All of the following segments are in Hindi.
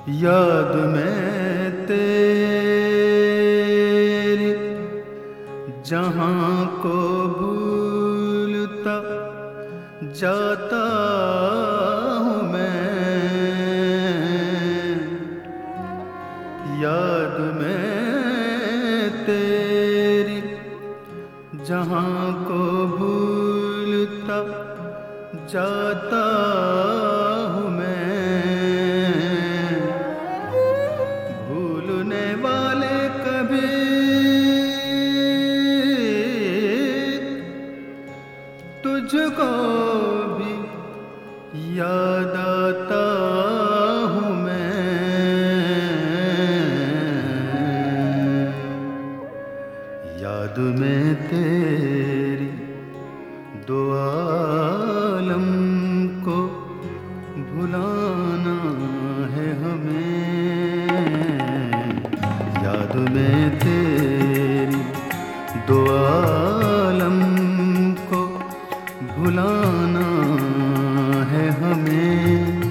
याद में तेरी जहां को भूलता जाता हूँ मैं। याद में तेरी जहां को भूलता जाता हूँ मैं। भूलने वाले कभी तुझको भी याद आता हूँ मैं। याद में तेरी दो आलम को भुलाना है हमें। याद में तेरी दो आलम को भुलाना है हमें।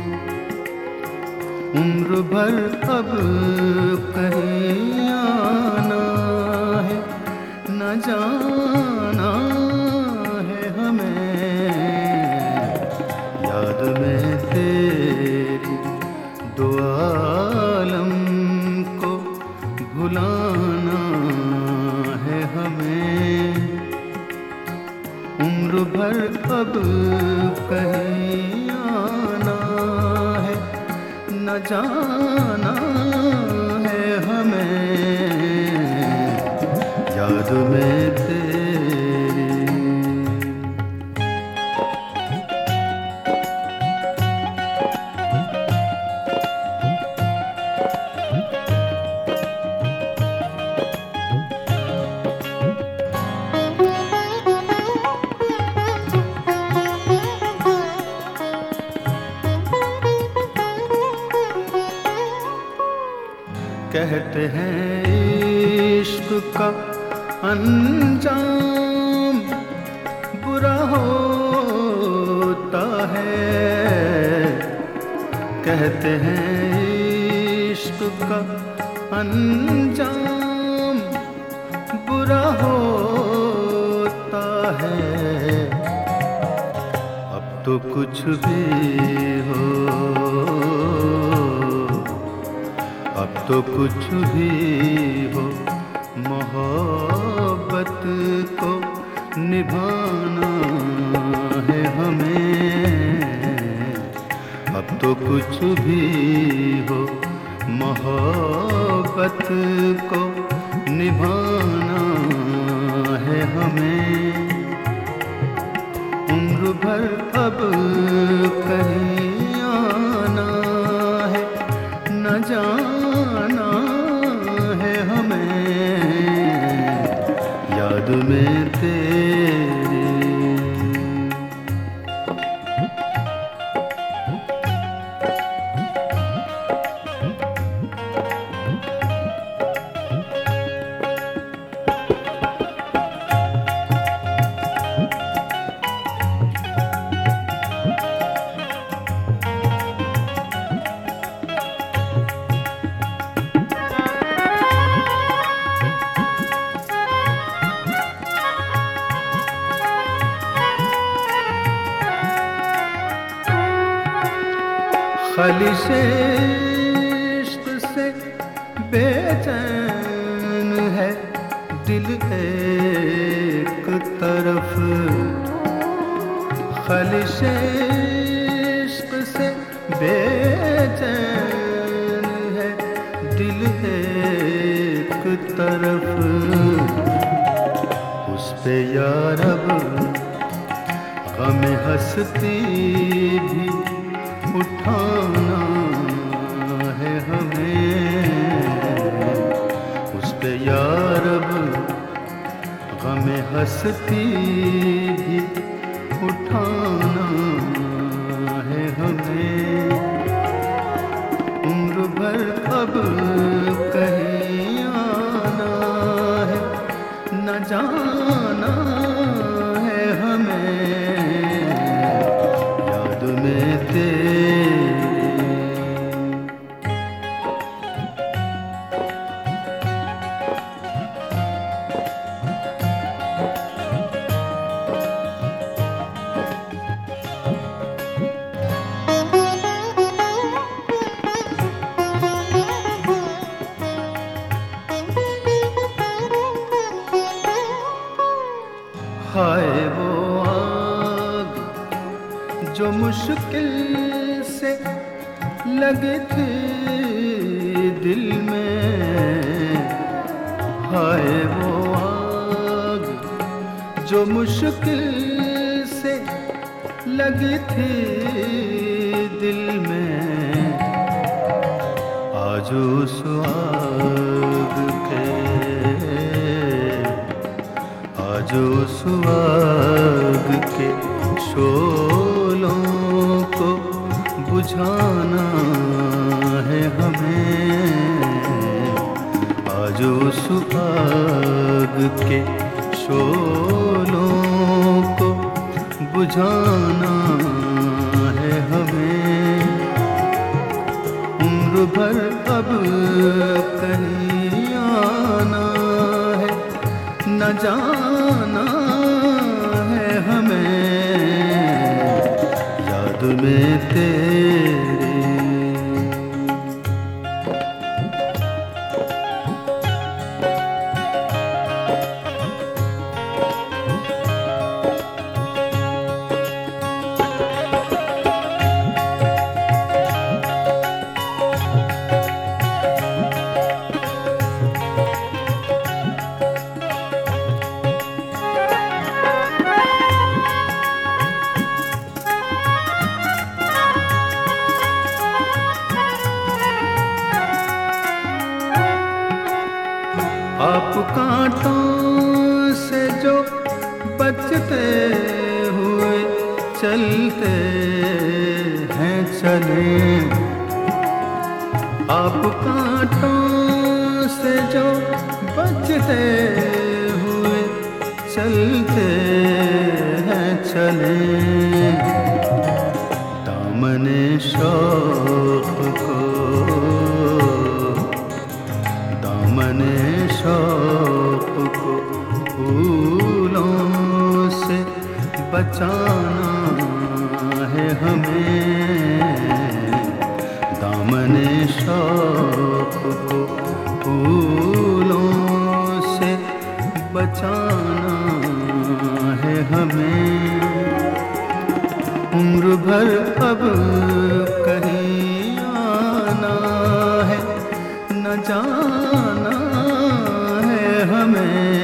उम्र भर अब कहीं आना है न जाना है हमें। याद में तेरी दो आलम को भुलाना है हमें। उम्र भर अब कहीं आना है न जाना है हमें। याद में तेरी कहते हैं इश्क का अंजाम बुरा होता है। कहते हैं इश्क का अंजाम बुरा होता है। अब तो कुछ भी हो, अब तो कुछ भी हो, मोहब्बत को निभाना है हमें। अब तो कुछ भी हो, मोहब्बत को निभाना है हमें। उम्र भर अब कहीं आना है न जाना है हमें। याद में तेरी ख्वाहिशे इश्क से बेचैन है दिल एक तरफ। ख्वाहिशे इश्क से बेचैन है दिल एक तरफ। उस पे यार अब गम हंसती भी उठाना है हमें। उस पे यार अब गम हंसती भी उठाना है हमें। उम्र भर अब कहीं आना है न जाना है हमें। याद में तेरी लगी थी दिल में, हाय वो आग जो मुश्किल से लगी थी दिल में, आज उस आग के, आज उस आग के शोलों को बुझाना है हमें, आज उस आग के शोलों को बुझाना है हमें। उम्र भर अब कहीं आना है, न जाना है हमें, याद में तेरे। आप कांटों से जो बचते हुए चलते हैं चले, आप कांटों से जो बचते हुए चलते हैं चले, दामने शौक को, दामने शौक को फूलों से बचाना है हमें, दामने शौक को फूलों से बचाना है हमें। उम्र भर अब कहीं आना है, न जाना है हमें,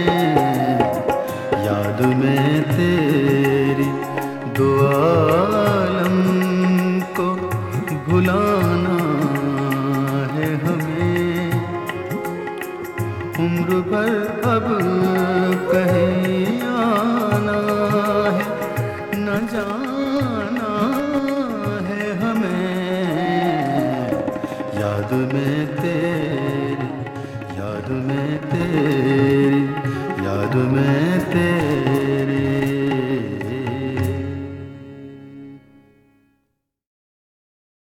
याद में तेरी दो आलम को भुलाना है हमें। उम्र भर अब कहीं